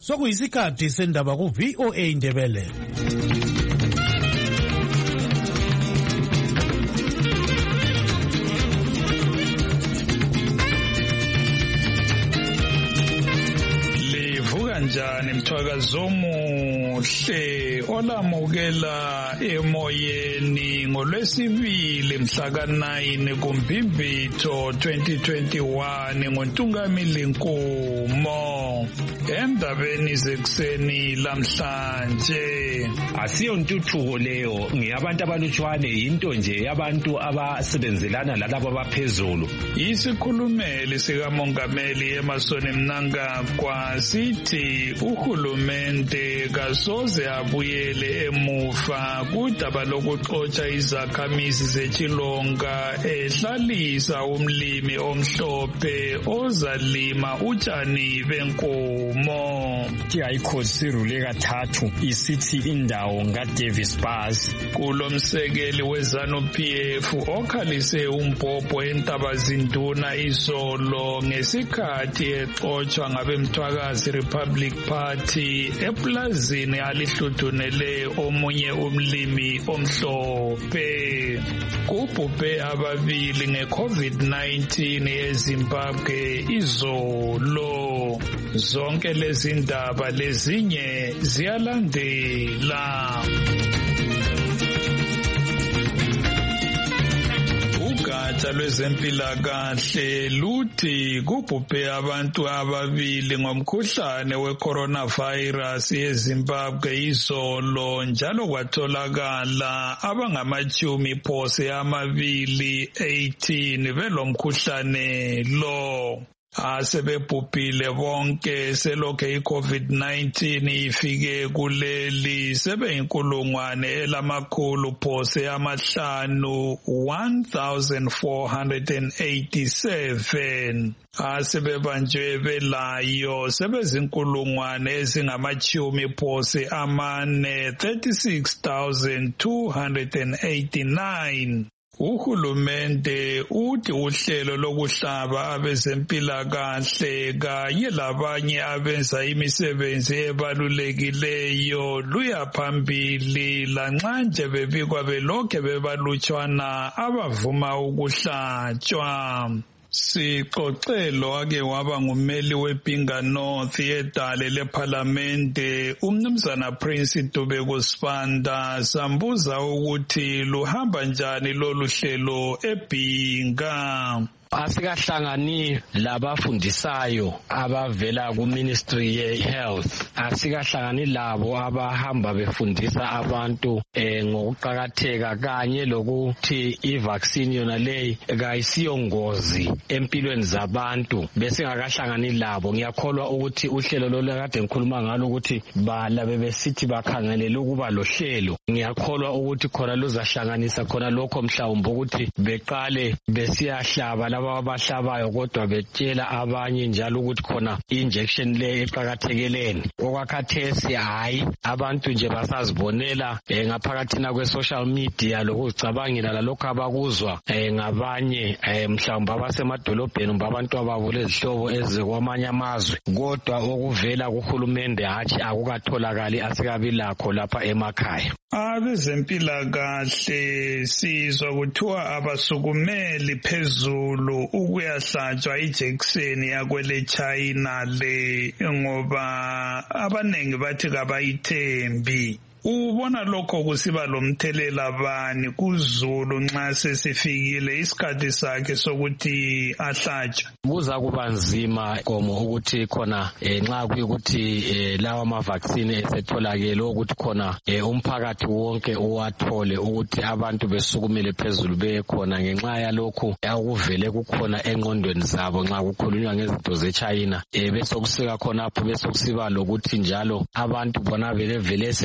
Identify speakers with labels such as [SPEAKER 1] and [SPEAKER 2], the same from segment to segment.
[SPEAKER 1] Sokuyisikhathi sendaba ku VOA Indebele.
[SPEAKER 2] Njani mthwakazo omuhle olamukela emoyeni ngolwesibili mhla ka-9 kuMbhimbitho 2021 ngoNtungamili Nkumo. Endabeni zekuseni lamhlanje
[SPEAKER 3] asiyo ntuthuko leyo, ngiyabantu abalutshwane, into nje yabantu abasebenzelana lalabo abaphezulu.
[SPEAKER 2] Isikhulumeli sikamongameli Emmerson Mnangagwa sithi uhulumende kasoze abuyele emuva kudaba lokuxotsha izakhamizi zeChilonga ehlalisa umlimi omhlophe ozalima utshani benkomo.
[SPEAKER 4] iHigh sirule kathathu isithi indawo ngaDavis Bus.
[SPEAKER 2] Kulo msekeli weZanu-PF okhalise umbhobho eNtabazinduna izolo ngesikhathi exotshwa ngabemthwakazi Republic Party eplazini alihludunele omunye umlimi omhlophe. Kubhubhe ababili ngeCovid-19 eZimbabwe izolo. Zonke lezi ndaba lezinye ziyalandela. Ugatsha lwezempilakahle luthi kubhubhe abantu ababili ngomkhuhlane we-coronavirus eZimbabwe izolo, njalo kwatholakala abangamachumi phose amabili 18 belomkhuhlane lo. Asebebhubhile bonke selokhe iCovid-19 ifike kuleli sebeyinkulungwane elamakhulu phose amahlanu 1487. Asebebanjwe belayo sebezinkulungwane ezingamachumi phose amane 36,289. Uhulumende uthi uhlelo lokuhlaba abezempilakahle kanye labanye abenza imisebenzi ebalulekileyo luyaphambili lanxa nje bebikwa belokhe bebalutshwana abavuma ukuhlatshwa. Sixoxelo ake waba ngumeli weBhinga North edale leParlamente umnumzana Prince Dubeko Sibanda sambuza ukuthi luhamba njani lolu hlelo eBhinga.
[SPEAKER 4] Asikahlangani labafundisayo abavela ku-Ministry ye-Health, asikahlangani labo abahamba befundisa abantu ngokuqakatheka kanye lokuthi i-vaccine yona leyi kayisiyo ngozi empilweni zabantu. Besingakahlangani labo, ngiyakholwa ukuthi uhlelo lolu kade ngikhuluma ngalo ukuthi balabe besithi bakhangelele ukuba lohlelo, ngiyakholwa ukuthi khona luzahlanganisa khona lokho mhlawumbe ukuthi beqale besiyahlaba abahlabayo kodwa betshela abanye njalo ukuthi khona injection le eqhakathekeleni. Okwakhathesi hayi, abantu nje basazibonela ngaphakathina kwe-social media lokuzicabangela lalokho abakuzwa ngabanye mhlawumbe abasemadolobheni abantu abavule izihlobo ezikwamanye amazwe, kodwa okuvela kuhulumende hatshi akukatholakali, asikabi lakho lapha emakhaya.
[SPEAKER 2] Abezempilakahle sizwa kuthiwa abasukumeli phezulu ukuyahlatshwa ijekiseni yakwele China le ngoba abanengi bathi kabayithembi. Ubona lokho kusiba lomthelela bani kuZulu nxa sesifikile isikhathi sakhe sokuthi ahlatshwe?
[SPEAKER 4] Kuza kuba nzima komo ukuthi khona nxa kuyikuthi lawa ama-vaccine esetholakele ukuthi khona umphakathi wonke uwathole, ukuthi abantu besukumele phezulu bekhona ngenxa yalokhu okuvele kukhona engqondweni zabo nxa kukhulunywa ngezinto zeChina. Besokusika khonapho besokusiba lokuthi njalo abantu bona vele sebezwile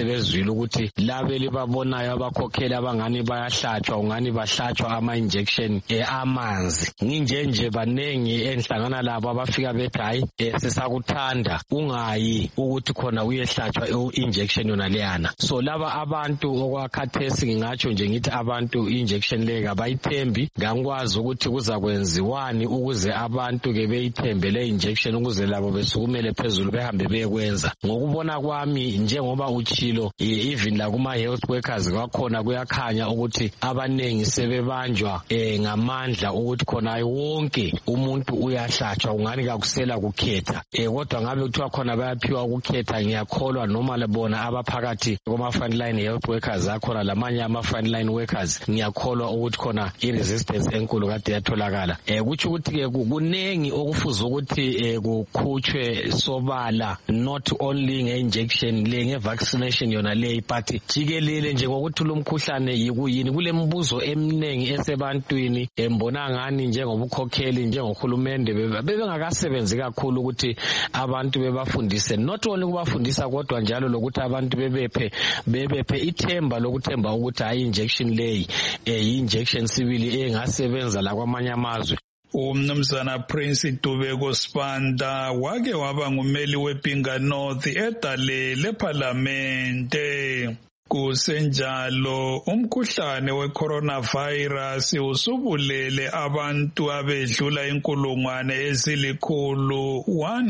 [SPEAKER 4] phambili ukuthi labe libabonayo abakhokheli abangani bayahlatshwa ungani bahlatshwa ama-injection amanzi. Nginjenje banengi enhlangana labo abafika bethi hayi sisakuthanda ungayi ukuthi khona uyehlatshwa i-injection yona leyana. So laba abantu okwakhathesi ngingatsho nje ngithi abantu i-injection leyo abayithembi, ngakwazi ukuthi kuzakwenziwani ukuze abantu ke beyithembe le injection ukuze labo besukumele phezulu behambe beyekwenza. Ngokubona kwami njengoba uchilo even la kuma health workers kwakhona kuyakhanya ukuthi abanengi sebebanjwa ngamandla ukuthi khona wonke umuntu uyahlatshwa ungani kakusela kukhetha. Kodwa ngabe kuthiwa khona bayaphiwa ukukhetha, ngiyakholwa noma lebona abaphakathi kuma frontline health workers akhona lamanye ama frontline workers ngiyakholwa ukuthi khona i-resistance enkulu kade yatholakala. Kutsho ukuthi ke kunengi okufuze ukuthi kukhutshwe sobala, not only nge-injection le nge-vaccination yona le, but jikelele nje ngokuthi lumkhuhlane yikuyini. Kulembuzo eminingi esebantwini embona ngani njengobukhokheli njengohulumende bebengakasebenzi kakhulu ukuthi abantu bebafundise, not only kubafundisa kodwa njalo lokuthi abantu bebephe ithemba lokuthemba ukuthi hayi injection leyi i-injection sibili engasebenza la kwamanye amazwe.
[SPEAKER 2] Umnumzana Prince Dubeko Sibanda wake waba ngumeli weBhinga North edale leParlamente. Kusenjalo umkhuhlane we-coronavirus usubulele abantu abedlula inkulungwane ezilikhulu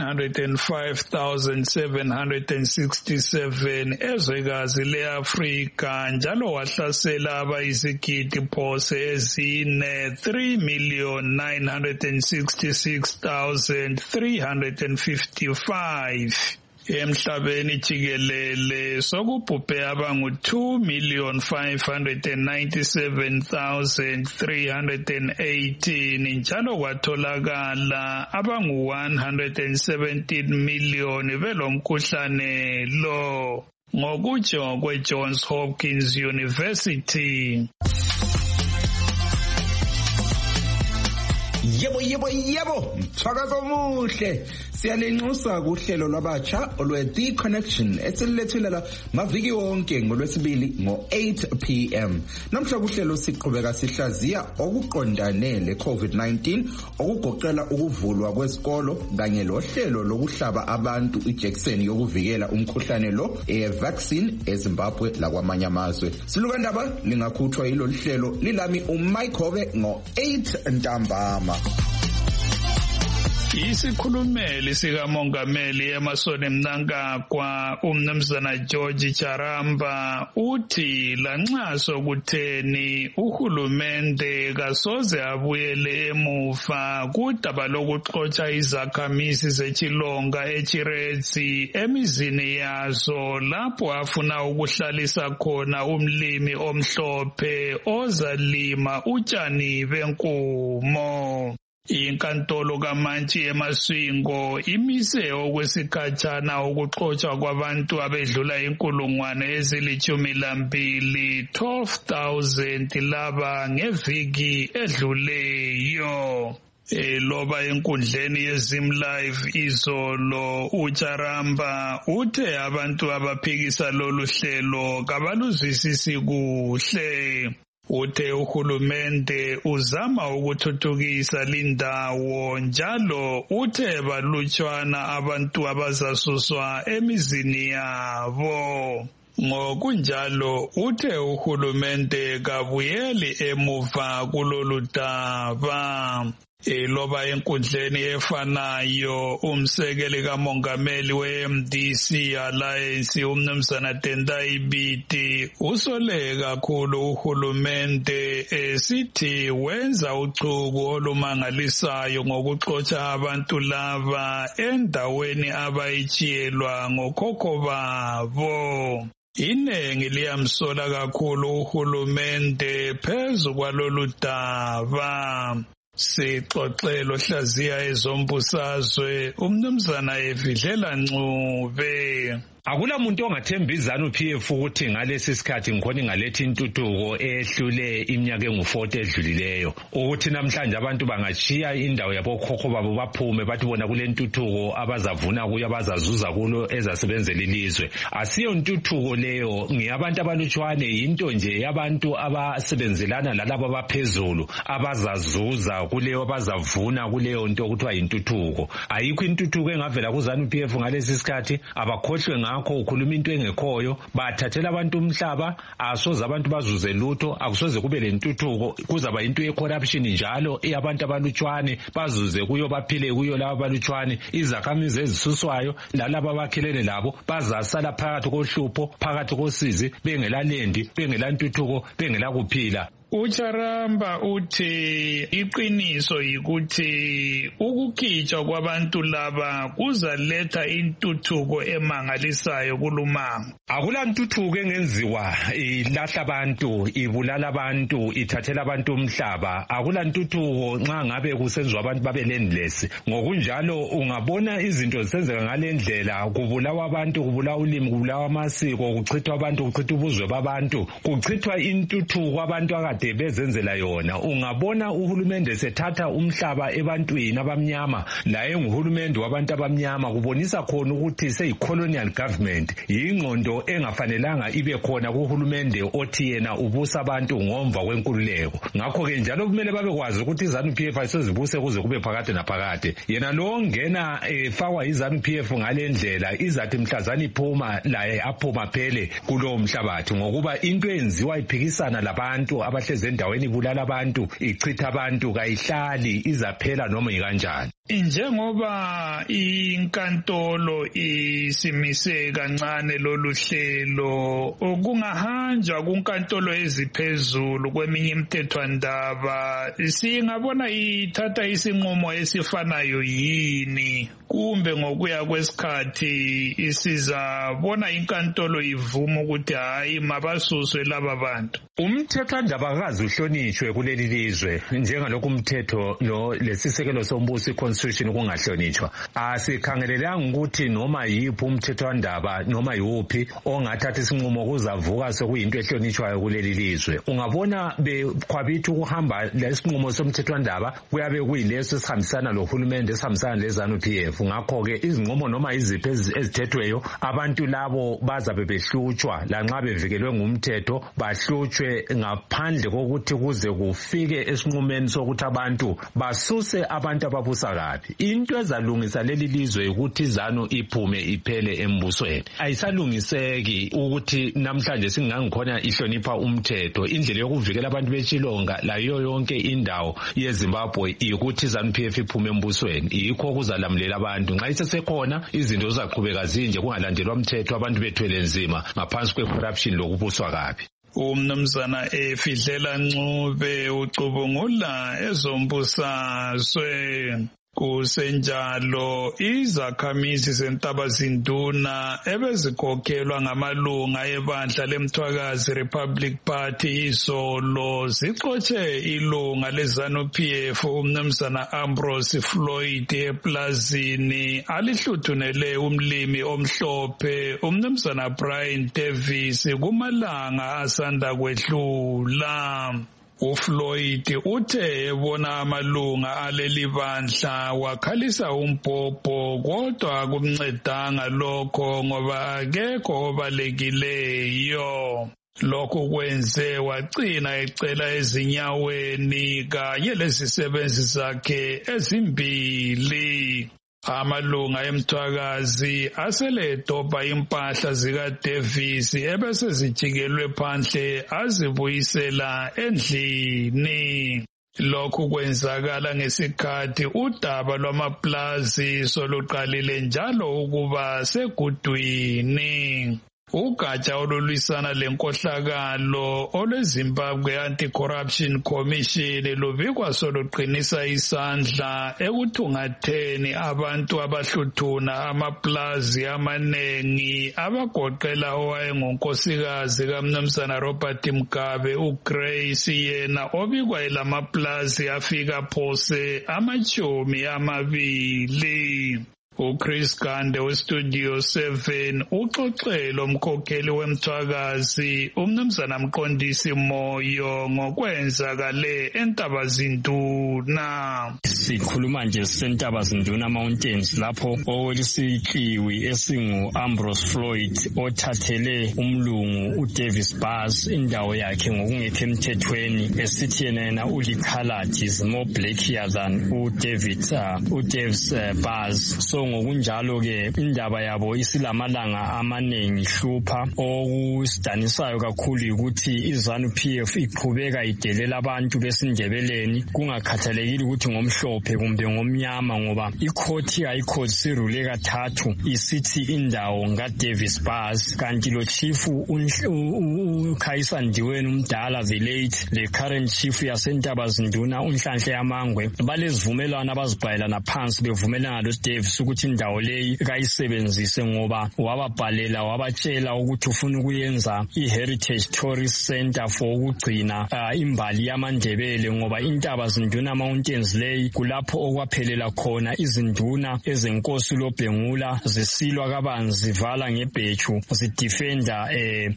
[SPEAKER 2] 105,767 ezwekazi le-Afrika, njalo wahlasela abayizigidi phose ezine 3,966,355. Emhlabeni jikelele sokubhubhe abangu 2,597,318 njalo kwatholakala abangu 117 million belomkhuhlane lo, ngokutsho kwe-Johns Hopkins University.
[SPEAKER 5] Yebo, mthakazo omuhle. Siyalenxusa kuhlelo lwabatsha olwe-The Connection esilethulela maviki wonke ngolwesibili ngo-8 p.m. Namhla kuhlelo siqhubeka sihlaziya okuqondane le-COVID-19 okugoqela ukuvulwa kwesikolo kanye lohlelo lokuhlaba abantu ijekiseni yokuvikela umkhuhlane lo vaccine eZimbabwe lakwamanye amazwe. Silukandaba lingakhuthwa yilo hlelo lilami uMike Hove ngo-8 ntambama.
[SPEAKER 2] Isikhulumeli sikamongameli eMasoni Mnangagwa umnumzana George Charamba uthi lanxa sokutheni uhulumende kasoze abuyele emuva kudaba lokuxotsha izakhamisi zechilonga eChiretsi emizini yazo lapho afuna ukuhlalisa khona umlimi omhlophe ozalima utshani benkumo. Inkantolo kaMantshi eMaswingo imise okwesikhatshana ukuxotshwa kwabantu abedlula inkulungwane ezili-12 12,000 laba ngeviki edluleyo. Loba enkundleni yeZimlive izolo uCharamba uthe abantu abaphikisa lolu hlelo kabaluzwisisi kuhle. Uthe uhulumende uzama ukuthuthukisa lindawo njalo uthe balutshwana abantu abazasuswa emizini yabo. Ngokunjalo uthe uhulumende kabuyeli emuva kulolu daba. Loba enkundleni efanayo umsekeli kamongameli we-MDC Alliance umnumzana Tendai Biti usole kakhulu uhulumende esithi wenza uchuku olumangalisayo ngokuxotsha abantu laba endaweni abayitshiyelwa ngokhokho babo. Inengi liyamsola kakhulu uhulumende phezu kwalolu daba. Sixoxela ohlaziya ezombusazwe umnumzana Evidlela Ncube.
[SPEAKER 3] Akula muntu ongathemba iZANU-PF ukuthi ngalesi sikhathi ngikhona ngaletha intuthuko ehlule iminyaka engu-40 edlulileyo ukuthi namhlanje abantu bangachiya indawo yabokhokho babo baphume bathi bona kule ntuthuko abazavuna kuyo abazazuza kulo ezasebenzela ilizwe. Asiyo ntuthuko leyo, ngiyabantu abalutshwane, yinto nje yabantu abasebenzelana lalabo abaphezulu abazazuza kuleyo abazavuna kuleyo nto okuthiwa yintuthuko. Ayikho intuthuko engavela kuZANU-PF ngalesi sikhathi. Abakhohlwe ngakho ukhuluma into engekhoyo, bathathela abantu umhlaba, asoze abantu bazuze lutho, akusoze kube lentuthuko, kuzaba into ye-corruption njalo eyabantu abalutshwane bazuze kuyo baphile kuyo laba abalutshwane. Izakhamizi ezisuswayo lalabo abakhilene labo bazasala phakathi kohlupho, phakathi kosizi, bengela lendi, bengela ntuthuko, bengela kuphila.
[SPEAKER 2] Ucharamba uthi iqiniso yikuthi ukukhitshwa kwabantu laba kuzaletha intuthuko emangalisayo kulumanga.
[SPEAKER 3] Akula ntuthuko engenziwa ilahla abantu, ibulala abantu, ithathela abantu umhlaba. Akula ntuthuko nxa ngabe kusenziwa abantu babe landless. Ngokunjalo ungabona izinto zisenzeka ngalendlela, kubulawa abantu, kubulawa ulimi, kubulawa amasiko, kuchithwa abantu, kuchithwa ubuzwe babantu, kuchithwa intuthuko abantu bezenzela yona. Ungabona uhulumende sethatha umhlaba ebantwini abamnyama, la enguhulumende wabantu abamnyama, kubonisa khona ukuthi seyi-colonial government, yingqondo engafanelanga ibe khona kuhulumende othi yena ubusa abantu ngomva kwenkululeko. Ngakho-ke njalo kumele babekwazi ukuthi iZANU-PF ayisozibuse kuze kube phakade naphakade. Yena lo ongena efakwa iZANU-PF ngale ndlela izathi mhlazana iphuma laye aphuma phele kulowo mhlabathi, ngokuba into enziwa iphikisana labantu abahlezi endaweni ibulala abantu, ichitha abantu, kayihlali, izaphela noma ikanjani.
[SPEAKER 2] Njengoba inkantolo isimise kancane lolu hlelo, kungahanjwa kunkantolo eziphezulu kweminye imithethwandaba, singabona ithatha isinqumo esifanayo yini? Kumbe ngokuya kwesikhathi isizabona inkantolo ivuma ukuthi hayi mabasuswe laba bantu?
[SPEAKER 3] Umthethwandaba akazi uhlonishwe kuleli lizwe njengalokhu umthetho lesisekelo sombuso constitution kungahlonishwa. Asikhangelelanga ukuthi noma yiphi umthethwandaba noma yiwuphi ongathatha isinqumo kuzavuka sekuyinto ehlonishwayo kuleli lizwe. Ungabona bekhwabitha ukuhamba lesinqumo somthethwandaba kuyabe kuyileso esihambisana lohulumende, esihambisana leZANU-PF. Ngakho-ke izinqumo noma iziphi ezithethweyo abantu labo bazabe behlutshwa, lanxa bevikelwe ngumthetho bahlutshwe ngaphandle kokuthi kuze kufike esinqumeni sokuthi abantu basuse abantu ababusa kabi. Into ezalungisa leli lizwe ukuthi iZANU iphume iphele embusweni. Ayisalungiseki ukuthi namhlanje singangikhona ihlonipha umthetho. Indlela yokuvikela abantu beChilonga layo yonke indawo yeZimbabwe ukuthi iZANU-PF iphume embusweni. Yikho kuzalamulela abantu. Nxa isesekhona izinto zizaqhubeka zinje kungalandelwa umthetho, abantu bethwele nzima ngaphansi kwe-corruption lokubuswa kabi.
[SPEAKER 2] Umnumzana Evidlela Ncube ucubungula ezombusazwe. Kusenjalo izakhamizi zeNtabazinduna ebezikhokhelwa ngamalunga ebandla leMthwakazi Republic Party izolo zixotshe ilunga leZANU-PF umnumzana Ambrose Floyd eplazini alihluthunele umlimi omhlophe umnumzana Brian Davis kumalanga asanda kwedlula. UFloyd uthe ebona amalunga aleli bandla wakhalisa umbhobho, kodwa kumncedanga lokho ngoba akekho obalekileyo. Lokhu kwenze wagcina ecela ezinyaweni kanye lezisebenzi zakhe ezimbili. Amalunga eMthwakazi aseledobha impahla zikaDavis ebese zijikelwe phandle azibuyisela endlini. Lokhu kwenzakala ngesikhathi udaba lwamaplazi soluqalile njalo ukuba segudwini. Ugatsha olulwisana lenkohlakalo olweZimbabwe Anti-Corruption Commission lubikwa soluqinisa isandla ekuthungatheni abantu abahluthuna amaplazi amanengi abagoqela owayengunkosikazi kaMnumzana Robert Mugabe uGrace yena obikwa elamaplazi afika phose 20. uChris Gande weStudio 7 uxoxele umkhokheli wemthwakazi uMnumzana Mqondisi Moyo ngokwenzakale eNtabazinduna.
[SPEAKER 6] Sikhuluma nje seNtabazinduna Mountains lapho owelisikiwi esingu Ambrose Floyd othathele umlungu uDavis Bars indawo yakhe ngokungekho emthethweni esithi yena ulikhaladi is more blackier than uDavis Bars. So ngokunjalo ke indaba yabo isilamalanga amanengi hlupha okusidanisayo kakhulu ukuthi iZANU-PF iqhubeka idelela abantu besindebeleni kungakhathalekile ukuthi ngomhlophe kumbe ngomnyama ngoba ikhoti sirule kathathu isithi indawo ngaDavis Bars kanti lo chief uKhaisa Ndiweni umdala the late le current chief yaseNtabazinduna uNhlanhla Yamangwe balezivumelwano abazibhalela phansi bevumelana loDavis ukuthi indawo leyi kayisebenzise ngoba wababhalela wabatshela ukuthi ufuna ukuyenza iHeritage Tourist Center for ukugcina imbali yamaNdebele ngoba iNtabazinduna Mountains leyi kulapho okwaphelela khona izinduna ezenkosi loBhengula zisilwa kabanzi zivala ngebheju zidefenda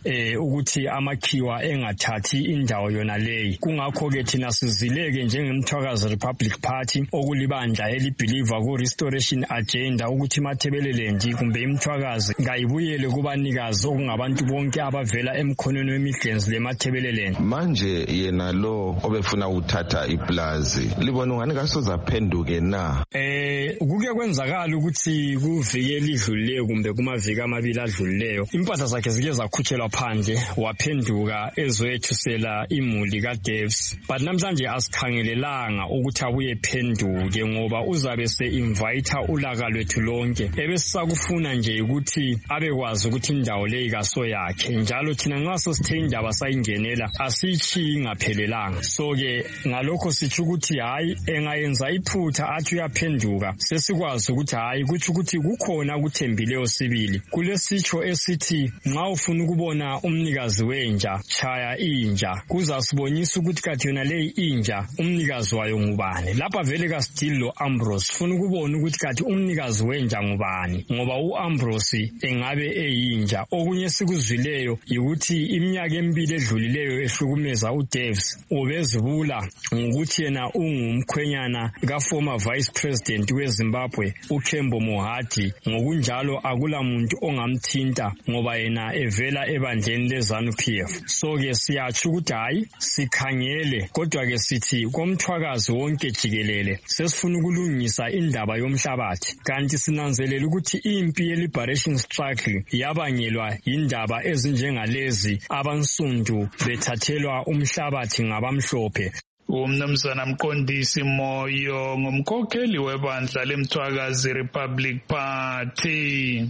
[SPEAKER 6] ukuthi amakhiwa engathathi indawo yona leyi. Kungakho ke thina sizileke njengemthwakazi Republic Party okulibandla elibelieve ku restoration agenda ukuthi iMathebeleland kumbe imthwakazi ngayibuyele kubanikazi okungabantu bonke abavela emkhonweni wemidlenzi leMathebeleland.
[SPEAKER 7] Manje yena lo obefuna uthatha iplazi libona ungani kasozaphenduke na?
[SPEAKER 6] Kuke kwenzakala ukuthi kuvike elidlulileyo kumbe kumaviki amabili adlulileyo impahla zakhe zike zakhutshelwa phandle waphenduka ezoyethusela imuli kaDavis. But namhlanje asikhangelelanga ukuthi abuye phenduke ngoba uzabe se-invite ulaka lwethu lonke ebesakufuna nje ukuthi abekwazi ukuthi indawo leyi kaso yakhe njalo thina nxa sosithe indaba sayingenela asiyichiyi ingaphelelanga. So ke ngalokho sithi ukuthi hayi engayenza iphutha athi uyaphenduka sesikwazi ukuthi hayi kuthi ukuthi kukhona ukuthembileyo sibili kulesitsho esithi nxa ufuna ukubona umnikazi wenja chaya inja kuzasibonisa ukuthi kathi yona leyi inja umnikazi wayo ngubani. Lapha vele kaStilo Ambrose ufuna ukubona ukuthi kathi umnikazi wenja ngubani ngoba uAmbrose engabe eyinja. Okunye sikuzwileyo ukuthi iminyaka emibili edlulileyo ehlukumeza uDavis ubezibula ngokuthi yena ungumkhwenyana kaformer vice president weZimbabwe uKembo Mohadi ngokunjalo akula muntu ongamthinta ngoba yena evela ebandleni leZANU-PF. So ke siyatsho ukuthi hayi sikhangele kodwa ke sithi komthwakazi wonke jikelele sesifuna ukulungisa indaba yomhlabathi kanti sinanzelela ukuthi impi ye-liberation struggle yabangelwa indaba ezinjengalezi abansundu bethathelwa umhlabathi ngabamhlophe.
[SPEAKER 2] uMnumzana Mqondisi Moyo ngumkhokheli webandla lemthwakazi Republic Party.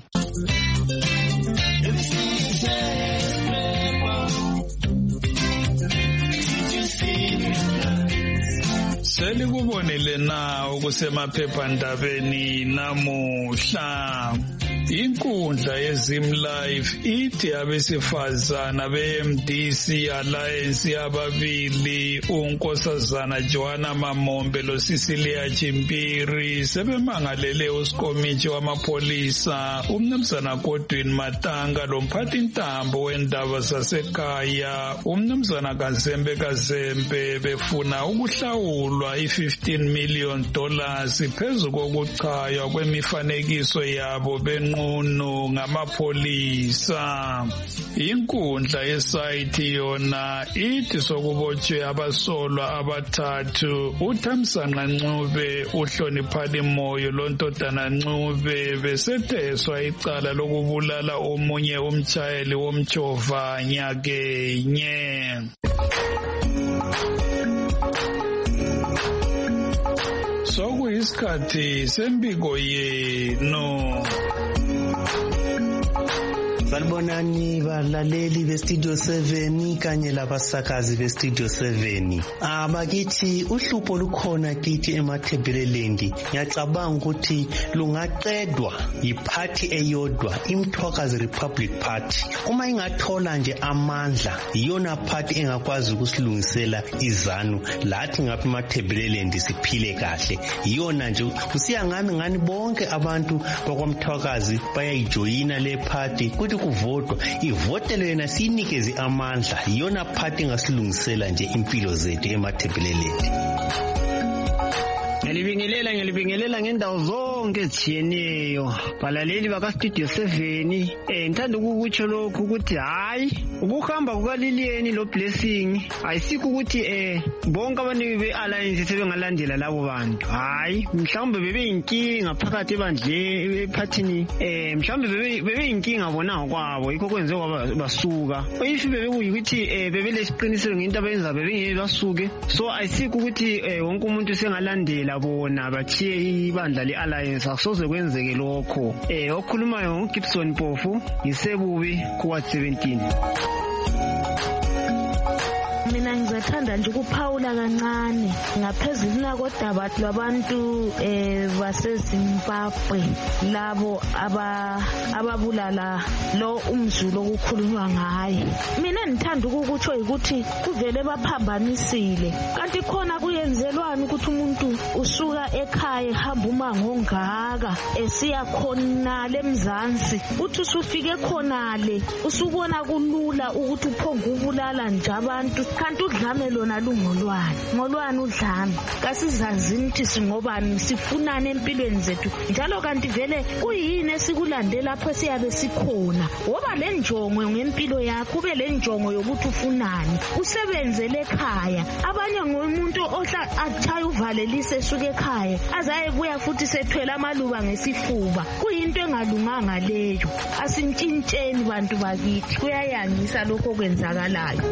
[SPEAKER 2] Selikubonile na ukusemaphephandabeni namuhla. Inkundla yeZimLife ithi abesifazana beMDC Alliance ababili uNkosazana Joanna Mamombe loCecilia Chimpiri sebemangalele uSkomithi wamapolisa uMnumzana Godwin Matanga lomphathintambo wendaba zasekhaya uMnumzana Kazembe befuna ukuhlawulwa $15 million phezu kokuchaywa kwemifanekiso yabo benqunu ngamapolisa. Inkundla yesayithi yona ithi sokubotshwe abasolwa abathathu uThamsanqa Ncube uHloniphani Moyo loNtodana Ncube besetheswa icala lokubulala omunye umtshayeli womtshova nyakenye. Sokuyisikhathi sembiko yenu.
[SPEAKER 8] Salibonani balaleli beStudio 7 kanye labasakazi beStudio 7. Bakithi uhlupho lukhona kithi eMathebeleland. Ngiyacabanga ukuthi lungaqedwa yiparty eyodwa, iMthwakazi Republic Party. Uma ingathola nje amandla, iyona party engakwazi ukusilungisela izanu lathi ngapha eMathebeleland siphile kahle. Iyona nje usiya ngani bonke abantu bakwaMthwakazi bayayijoyina le party kuthi kuvotwa ivotele yena sinikeze amandla. Iyona party engasilungisela nje impilo zethu eMathebeleland. Ngilibingelela ngendawo zonke ezijiyeneyo balaleli bakaStudio 7. Ngithanda ukukutsho lokhu ukuthi hayi ukuhamba kukaLiliyeni lo Blessing ayisikho ukuthi bonke abantu bealliance sebengalandela labo bantu. Hayi mhlawumbe bebeyinkinga phakathi ebandle ephathini, mhlawumbe bebeyinkinga bona ngokwabo yikho kwenze basuka. If bebekuyikuthi bebelesiqiniselo ngento abenza bebengeke basuke. So ayisikho ukuthi wonke umuntu sengalandela bona bachiye ibandla lealliance, akusoze kwenzeke lokho. Okhulumayo ngoGibson Mpofu, ngisebubi kuwa 17.
[SPEAKER 9] Mina ngizathanda nje ukuphawula kancane ngaphezulu kodaba lwabantu baseZimbabwe labo ababulala lo umZulu okukhulunywa ngaye. Mina ngithanda ukukutsho ukuthi kuvele baphambanisile. Kanti khona kuyenzelwana ukuthi umuntu usuka ekhaya hamba umango ongaka esiya khona leMzansi, uthi usufike khonale usubona kulula ukuthi uphonga ubulala nje abantu. Kanti udlame lona ngolwani udlame. Kasizazini ukuthi singobani sifunana empilweni zethu njalo kanti vele kuyini esikulande lapho siyabe sikhona. Woba le njongo ngempilo yakho, ube le njongo yokuthi ufunani, usebenzele ekhaya. Abanye ngomuntu ohla athaya uvalelise esuke ekhaya azayebuya futhi sethwele amaluba ngesifuba. Kuyinto engalunganga leyo. Asintshintsheni bantu bakithi, kuyayangisa lokho kwenzakalayo.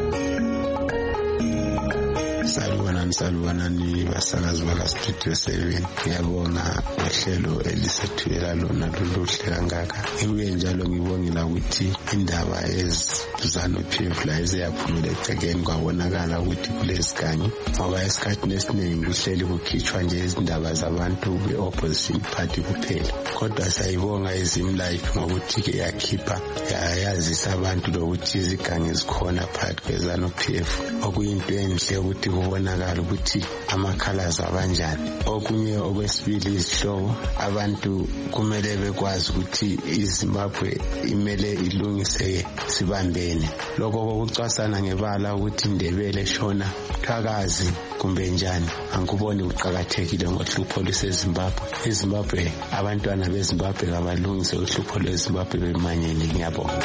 [SPEAKER 10] Salubonani basakazi bakaStudio 7. Ngiyabonga ngohlelo elisethwela lona loluhle kangaka. Ngibuye njalo ngibongela ukuthi indaba eZANU-PF la eziyaphumela egcekeni kwabonakala ukuthi kulesiganyi, ngoba esikhathini esiningi kuhleli kukhitshwa nje izindaba zabantu be-opposition party kuphela. Kodwa sayibonga iZimlife ngokuthi ke yakhipha yazisa abantu lokuthi izigangi zikhona phakathi kweZANU-PF, okuyinto enhle ukuthi kubonakala ukuthi amakhalazi abanjani. Okunye okwesibili, izihlobo abantu kumele bekwazi ukuthi iZimbabwe imele ilungiseke sibambene. Lokho kokucwasana ngebala ukuthi Ndebele Shona Mthwakazi kumbe njani angikuboni kuqhakathekile ngohlupho lweZimbabwe. iZimbabwe abantwana beZimbabwe abalungise uhlupho lweZimbabwe bemanyene. Ngiyabonga.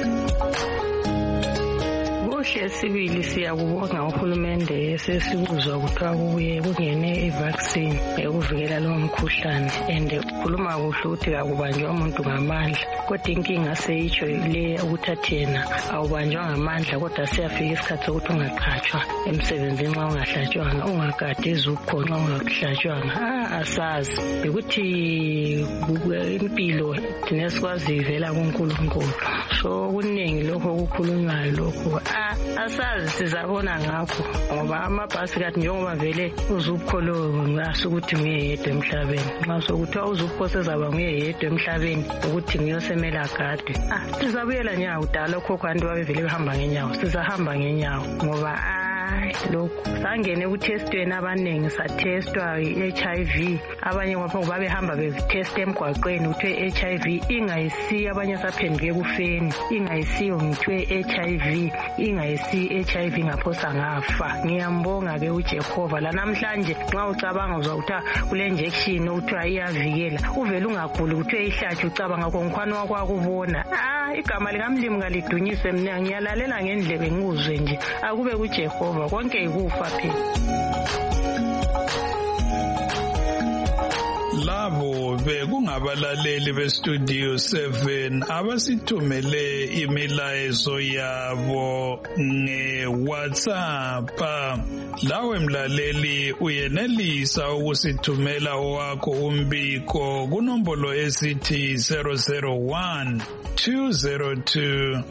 [SPEAKER 11] Sibili siyakubonga uhulumende esesikuzwa kuthiwa kubuye kungene i-vaccine yokuvikela lo mkhuhlane, and ukhuluma kuhle ukuthi akubanjwa umuntu ngamandla. Kodwa inkinga seyitsho le ukuthi yena awubanjwa ngamandla, kodwa siyafika isikhathi sokuthi ungaqhatshwa emsebenzini nxa ungahlatshwanga, ungagadi izupho nxa ungahlatshwanga. Asazi ukuthi impilo thina sikwazi ivela kuNkulunkulu. So kuningi lokho okukhulunywayo lokho asazi sizabona ngakho, ngoba amabhasi kathi njengoba vele uzupho lo ngasukuthi nguye yedwa emhlabeni. Nxa sokuthiwa uzupho sezaba nguye yedwa emhlabeni ukuthi ngiyosemela gade, sizabuyela nyawo kudala okhokho abantu babevele behamba ngenyawo, sizahamba ngenyawo ngoba lokhu sangene kutestweni abaningi, sathestwa i-HIV. Abanye ngapha babehamba betesta emgwaqweni kuthiwe i-HIV ingayisi, abanye saphenduke kufeni ingayisiyo ngithiwe HIV ingayisi HIV ngaphosa ngafa. Ngiyambonga ke uJehova la namhlanje nxa ucabanga uzwa kuthiwa kule injection uthiwa iyavikela, uvele ungaguli kuthiwe ihlatshwe ucabanga konkhwana wakwakubona. Igama likaMlimi kalidunyiswe. Mina ngiyalalela ngendlebe ngizwe nje, akube kuJehova konke ikufa phela.
[SPEAKER 2] Labo bekungabalaleli bestudio 7 abasithumele imilayezo yabo nge-WhatsApp. Lawe mlaleli uyenelisa ukusithumela wakho umbiko kunombolo esithi 001 202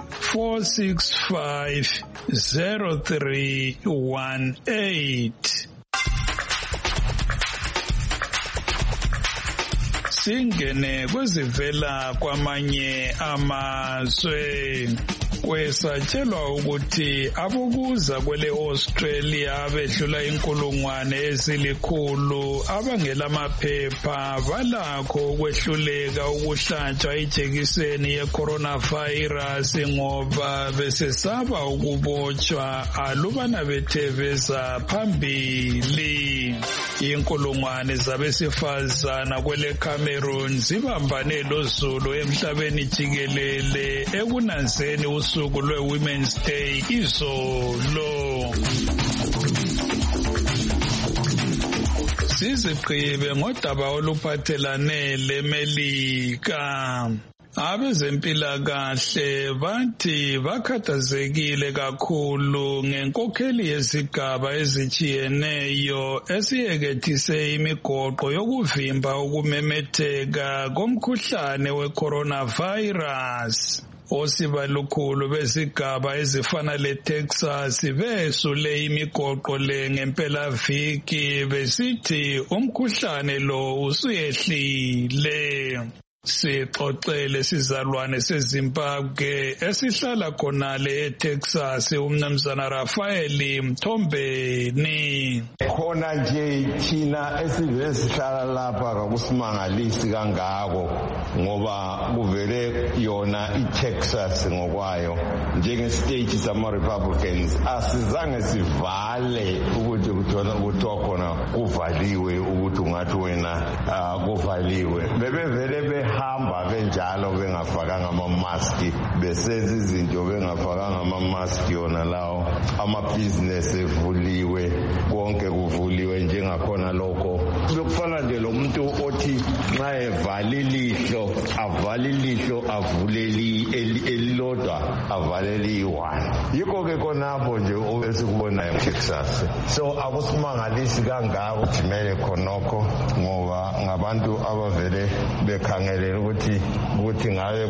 [SPEAKER 2] 465 0318. Singene kwezivela kwamanye amazwe. Kwesatshelwa ukuthi abokuza kwele Australia bedlula inkulungwane ezilikhulu abangelamaphepha balakho ukwehluleka ukuhlatshwa ijekiseni ye-coronavirus ngoba besesaba ukubotshwa alubana betheveza phambili. Inkulungwane zabesifazana kwele Cameroon zibambane loZulu emhlabeni jikelele ekunanzeni usuku lwe-Women's Day izolo. Sizigqibe ngodaba oluphathelane leMelika. Abezempilakahle bathi bakhathazekile kakhulu ngenkokheli yezigaba ezitshiyeneyo esiyekethise imigoqo yokuvimba ukumemetheka komkhuhlane we-coronavirus. Osibalukhulu bezigaba ezifana leTexas besule imigoqo le ngempelaviki besithi umkhuhlane lo usuyehlile. Sixoxele sizalwane seZimbabwe esihlala khonale eTexas umnumzana Rafael Mthombeni.
[SPEAKER 12] Khona nje thina esivele sihlala lapha akusimangalisi kangako ngoba kuvele yona iTexas ngokwayo njengestate sama Republicans asizange sivale ukuthi kuthiwa khona kuvaliwe ukuthi ungathi wena kuvaliwe. Bebevele behamba benjalo bengafakanga ama-maski besenza izinto bengafakanga ama-maski yona lawo amabhizinesi evuliwe konke kuvuliwe njengakhona lokho lokufana nje lo muntu othi nxa evale ilihlo avale ilihlo avuleli elilodwa avaleli i-one. Yikho-ke khonapho nje esikubonayo eTexas. So akusimangalisi kangako kujimele khonokho ngoba ngabantu abavele bekhangele ukuthi ngabe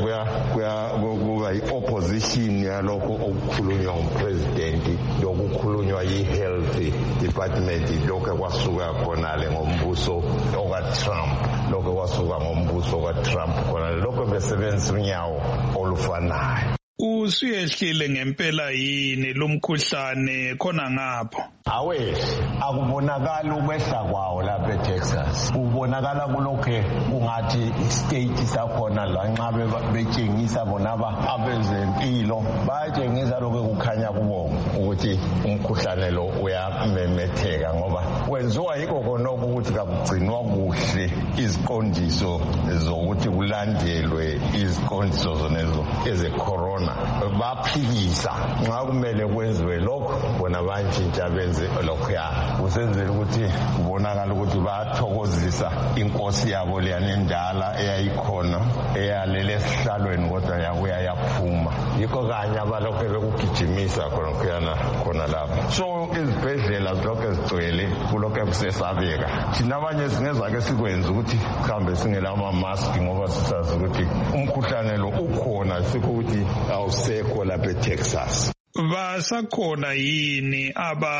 [SPEAKER 12] kuba yi-opposition yalokho okukhulunywa ngupresident lokukhulunywa yi-health department lokho kwasuka khonale ngombuso okaTrump lokho kwasuka ngombuso okaTrump khonale lokho besebenzisa unyawo olufanayo.
[SPEAKER 2] Usuyehlile ngempela yini lumkhuhlane khona ngapho?
[SPEAKER 12] Awe akubonakala ukwehla kwawo lapha eTexas. Kubonakala kulokho kungathi state sakhona la nxa betshengisa bona abezempilo bayatshengisa lokho kukhanya kubonga ukuthi umkhuhlane lo uyamemetheka ngoba wenziwa yikho khonokho ukuthi kakugcinwa kuhle iziqondiso zokuthi kulandelwe iziqondiso zonezo eze-corona. Baphikisa nxa kumele kwenziwe lokho bona bantshintsha benze lokhuya kusenzela ukuthi kubonakala ukuthi bayathokozisa inkosi yabo leyana endala eyayikhona eyalele esihlalweni kodwa yabuya yaphuma. Yikho kanye abalokhu bekugijimisa khona lapho. So izibhedlela zilokhu zigcwele kulokhu kusesabeka. Thina abanye singezake sikwenza ukuthi mhlawumbe singela ama-maski ngoba sisazi ukuthi umkhuhlane lo ukhona sikho ukuthi awusekho lapha eTexas.
[SPEAKER 2] Basakhona yini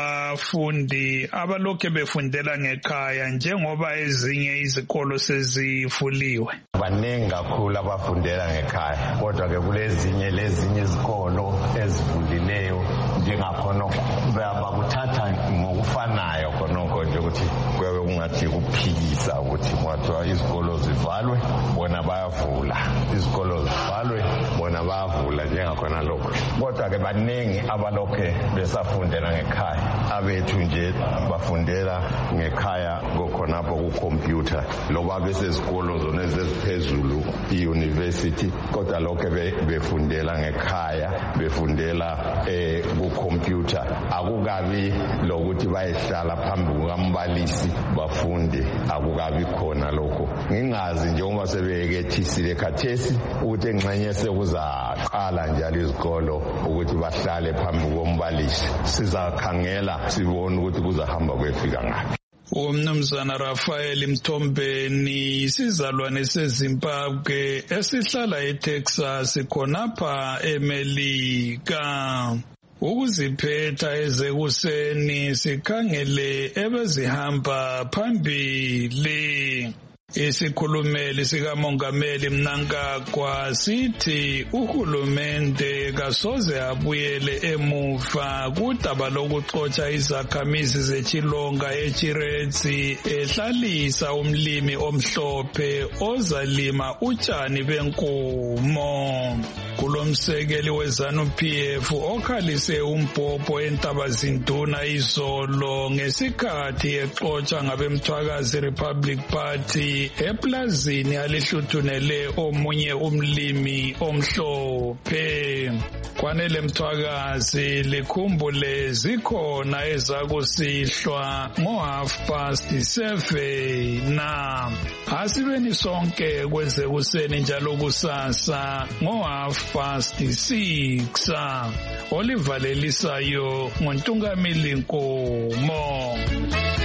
[SPEAKER 2] abafundi abalokhu befundela ngekhaya njengoba ezinye izikolo sezivuliwe?
[SPEAKER 12] Baningi kakhulu abafundela ngekhaya kodwa ke kulezinye izikolo ezivulileyo njengakhonokho bakuthatha ngokufanayo khonokho nje ukuthi kuyabe kungathi kuphikisa ukuthi kwathiwa izikolo zivalwe bona bayavula izikolo zivalwe bona bayavula njengakhona lokho kodwa ke baningi abalokhe besafundela ngekhaya abethu nje bafundela ngekhaya ngokhonapho ku-computer loba besezikolo zona eziphezulu i-university kodwa lokho befundela ngekhaya befundela ku-computer akukabi lokuthi bayehlala phambi kukambalisi bafunde akukabi khona lokho ngingazi njengoba sebekethisile khathesi ukuthi engxenye sekuzaqala njalo izikolo ukuthi bahlale phambi kombalisi sizakhangela sibone ukuthi kuzahamba kwefika ngaphi.
[SPEAKER 2] Umnumzana Rafael Mthombeni isizalwane seZimbabwe esihlala eTexas khonapha eMelika. Ukuziphetha ezekuseni sikhangele ebezihamba phambili. Isikhulumeli sikamongameli Mnangagwa sithi uhulumende kasoze abuyele emuva kudaba lokuxotsha izakhamizi zechilonga eChiretsi ehlalisa umlimi omhlophe ozalima utshani benkomo. Kulomsekeli weZANU-PF okhalise umbhobho eNtabazinduna izolo ngesikhathi exotsha ngabemthwakazi Republic Party eplazini alihluthunele omunye umlimi omhlophe. Kwanele Mthwakazi likhumbule zikhona ezakusihlwa ngo7:30 asibeni sonke kwezekuseni njalo kusasa ngo6:30 olivalelisayo nguNtungamili Nkomo.